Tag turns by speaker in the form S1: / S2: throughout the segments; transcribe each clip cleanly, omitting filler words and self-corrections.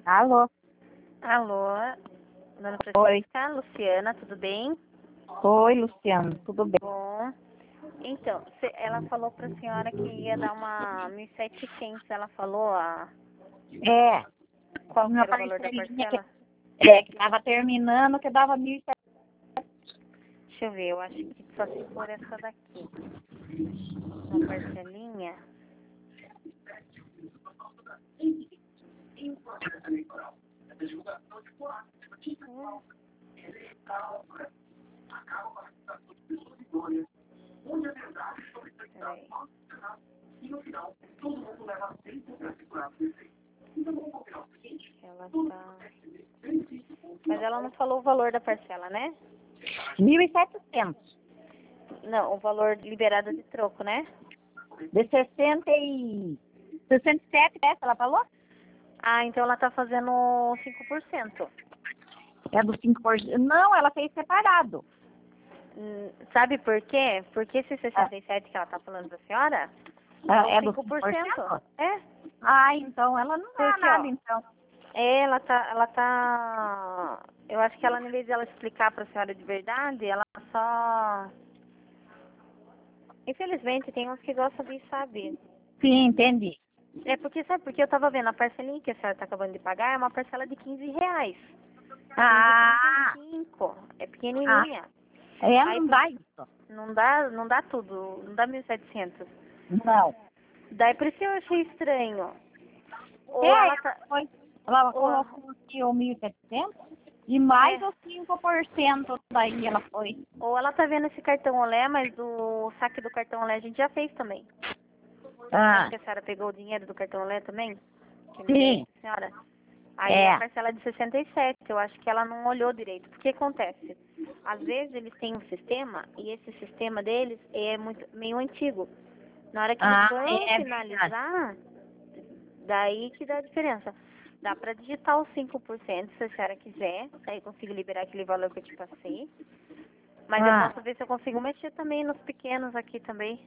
S1: Alô?
S2: Alô, dona
S1: Oi.
S2: Francisca, Luciana, tudo bem?
S1: Oi, Luciano, tudo bem?
S2: Bom. Então, ela falou para a senhora que ia dar uma 1.700. Ela falou
S1: É,
S2: qual que
S1: uma
S2: era o valor da
S1: parcelinha
S2: parcela?
S1: que tava terminando, que dava 1.700.
S2: Deixa eu ver, eu acho que só se for essa daqui. Uma parcelinha. Peraí. Ela tá... Mas ela não falou o valor da parcela, né?
S1: 1.700.
S2: Não, o valor liberado de troco, né?
S1: De 67, ela falou?
S2: Ah, então ela tá fazendo 5%.
S1: É do 5%. Não, ela fez separado.
S2: Sabe por quê? Porque esse 67 que ela tá falando da senhora
S1: É do
S2: 5%.
S1: 5%?
S2: É.
S1: Ah, então ela não dá
S2: Porque,
S1: nada,
S2: ó,
S1: então.
S2: ela tá, eu acho que ela, em vez de ela explicar pra senhora de verdade, ela só, infelizmente, tem uns que gostam de saber.
S1: Sim, entendi.
S2: É porque, sabe, porque eu tava vendo a parcelinha que a senhora tá acabando de pagar, é uma parcela de R$ 15.
S1: Ah,
S2: 15,35. É
S1: ah,
S2: pequenininha. Aí
S1: não dá isso.
S2: não dá tudo, não dá 1.700.
S1: Não.
S2: Daí por isso eu achei estranho. Ou ela
S1: Ela
S2: tá,
S1: ela
S2: ou,
S1: colocou aqui o 1.700 e mais
S2: é,
S1: os 5% daí ela foi.
S2: ou ela tá vendo esse cartão Olé, mas o saque do cartão Olé a gente já fez também. Lembra
S1: Ah,
S2: que a senhora pegou o dinheiro do cartão Olé também? Que me deu
S1: sim,
S2: pra senhora? Aí é a
S1: é.
S2: parcela de 67. Eu acho que ela não olhou direito. O que acontece? Às vezes eles têm um sistema e esse sistema deles é meio antigo. Na hora que eles
S1: Ah,
S2: vão
S1: é verdade.
S2: finalizar, daí que dá a diferença. Dá pra digitar os 5% se a senhora quiser. Daí eu consigo liberar aquele valor que eu te passei. Mas eu
S1: Ah,
S2: posso ver se eu consigo mexer também nos pequenos aqui também.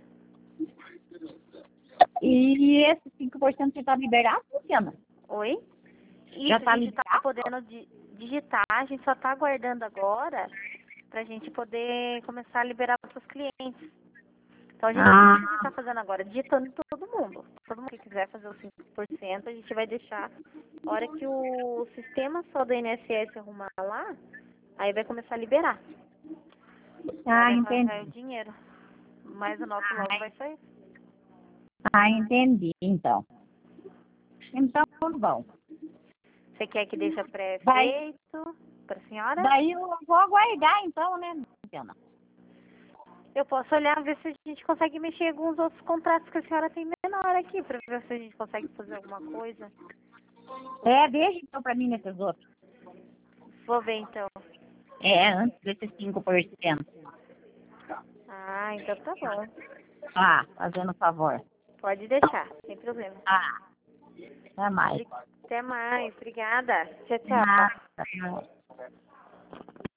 S1: e esse 5% já está liberado, Luciana?
S2: Oi?
S1: Já
S2: Isso, a
S1: está
S2: gente tá
S1: liberado?
S2: podendo digitar, a gente só tá aguardando agora pra gente poder começar a liberar para os clientes. Então a gente, o que
S1: Ah,
S2: que a gente tá fazendo agora? Digitando todo mundo. Todo mundo que quiser fazer os 5%, a gente vai deixar. A hora que o sistema só do INSS arrumar lá, aí vai começar a liberar. Aí vai sair o
S1: entendi.
S2: dinheiro. Mas o nosso logo vai sair.
S1: Entendi, então. Então, bom.
S2: Você quer que deixe
S1: Daí,
S2: pré-feito pra senhora?
S1: daí eu vou aguardar, então, né, Luciana?
S2: Eu posso olhar, ver se a gente consegue mexer em alguns outros contratos que a senhora tem menor aqui, pra ver se a gente consegue fazer alguma coisa.
S1: Veja então para mim nesses outros.
S2: Vou ver então.
S1: Antes desses 5%.
S2: Ah, então tá bom.
S1: Fazendo favor.
S2: Pode deixar, sem problema.
S1: Até mais.
S2: Até mais. Obrigada. Tchau, tchau.
S1: Nada.